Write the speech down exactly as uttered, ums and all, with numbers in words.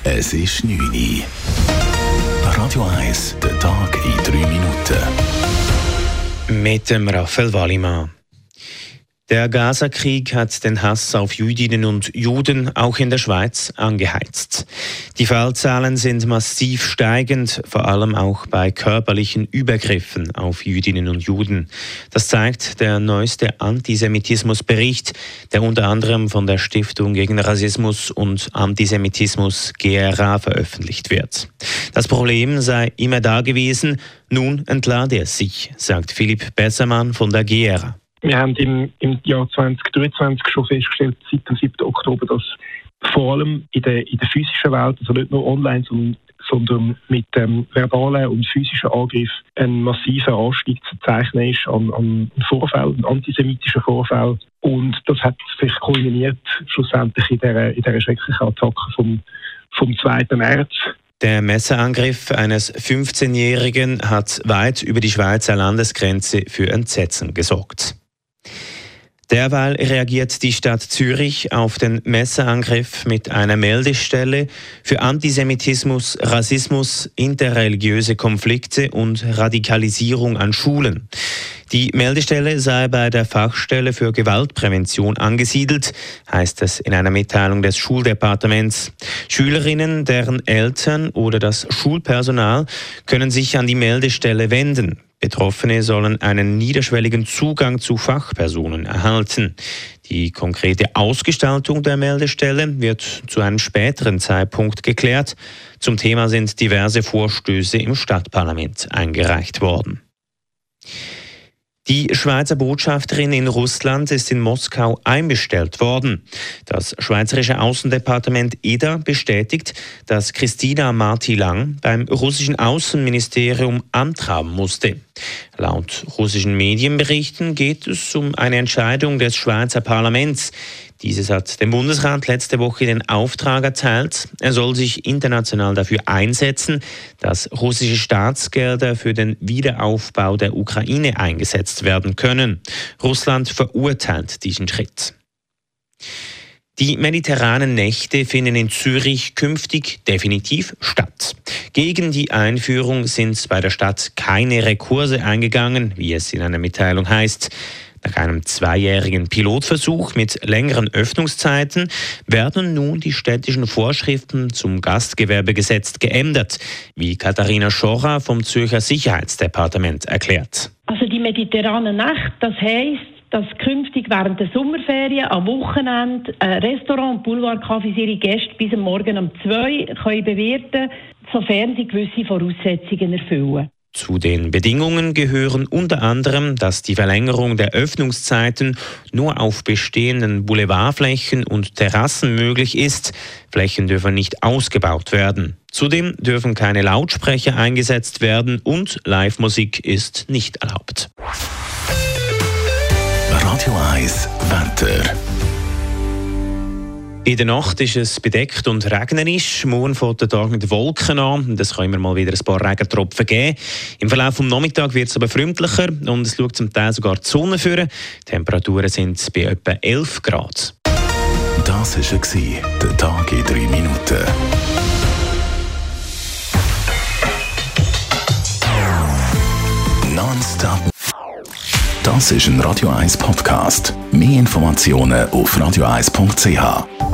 Es ist neun Uhr. Radio eins, der Tag in drei Minuten. Mit dem Raphael Wallimann. Der Gaza-Krieg hat den Hass auf Jüdinnen und Juden auch in der Schweiz angeheizt. Die Fallzahlen sind massiv steigend, vor allem auch bei körperlichen Übergriffen auf Jüdinnen und Juden. Das zeigt der neueste Antisemitismusbericht, der unter anderem von der Stiftung gegen Rassismus und Antisemitismus G R A veröffentlicht wird. Das Problem sei immer da gewesen, nun entlade es sich, sagt Philipp Bessermann von der G R A. Wir haben im, im Jahr zwanzig dreiundzwanzig schon festgestellt, seit dem siebten Oktober, dass vor allem in der, in der physischen Welt, also nicht nur online, sondern, sondern mit ähm, verbalen und physischen Angriffen, ein massiver Anstieg zu zeichnen ist an, an Vorfällen, antisemitischen Vorfällen. Und das hat sich kulminiert schlussendlich in dieser, in dieser schrecklichen Attacke vom, vom zweiten März. Der Messerangriff eines fünfzehnjährigen hat weit über die Schweizer Landesgrenze für Entsetzen gesorgt. Derweil reagiert die Stadt Zürich auf den Messerangriff mit einer Meldestelle für Antisemitismus, Rassismus, interreligiöse Konflikte und Radikalisierung an Schulen. Die Meldestelle sei bei der Fachstelle für Gewaltprävention angesiedelt, heißt es in einer Mitteilung des Schuldepartements. Schülerinnen, deren Eltern oder das Schulpersonal können sich an die Meldestelle wenden. Betroffene sollen einen niederschwelligen Zugang zu Fachpersonen erhalten. Die konkrete Ausgestaltung der Meldestelle wird zu einem späteren Zeitpunkt geklärt. Zum Thema sind diverse Vorstöße im Stadtparlament eingereicht worden. Die Schweizer Botschafterin in Russland ist in Moskau einbestellt worden. Das Schweizerische Außendepartement E D A bestätigt, dass Christina Marti-Lang beim russischen Außenministerium antraben musste. Laut russischen Medienberichten geht es um eine Entscheidung des Schweizer Parlaments. Dieses hat dem Bundesrat letzte Woche den Auftrag erteilt. Er soll sich international dafür einsetzen, dass russische Staatsgelder für den Wiederaufbau der Ukraine eingesetzt werden können. Russland verurteilt diesen Schritt. Die mediterranen Nächte finden in Zürich künftig definitiv statt. Gegen die Einführung sind bei der Stadt keine Rekurse eingegangen, wie es in einer Mitteilung heißt. Nach einem zweijährigen Pilotversuch mit längeren Öffnungszeiten werden nun die städtischen Vorschriften zum Gastgewerbegesetz geändert, wie Katharina Schorra vom Zürcher Sicherheitsdepartement erklärt. Also die mediterranen Nächte, das heisst, dass künftig während der Sommerferien am Wochenende äh, Restaurant und Boulevardcafés ihre Gäste bis am Morgen um zwei können bewirten, sofern sie gewisse Voraussetzungen erfüllen. Zu den Bedingungen gehören unter anderem, dass die Verlängerung der Öffnungszeiten nur auf bestehenden Boulevardflächen und Terrassen möglich ist. Flächen dürfen nicht ausgebaut werden. Zudem dürfen keine Lautsprecher eingesetzt werden und Live-Musik ist nicht erlaubt. Radio eins Wetter. In der Nacht ist es bedeckt und regnerisch. Morgen fängt der Tag mit Wolken an. Es kann immer mal wieder ein paar Regentropfen geben. Im Verlauf des Nachmittags wird es aber freundlicher und es schaut zum Teil sogar die Sonne vor. Die Temperaturen sind bei etwa elf Grad. Das war der Tag in drei Minuten. Nonstop. Das ist ein Radio eins Podcast. Mehr Informationen auf radio eins punkt c h.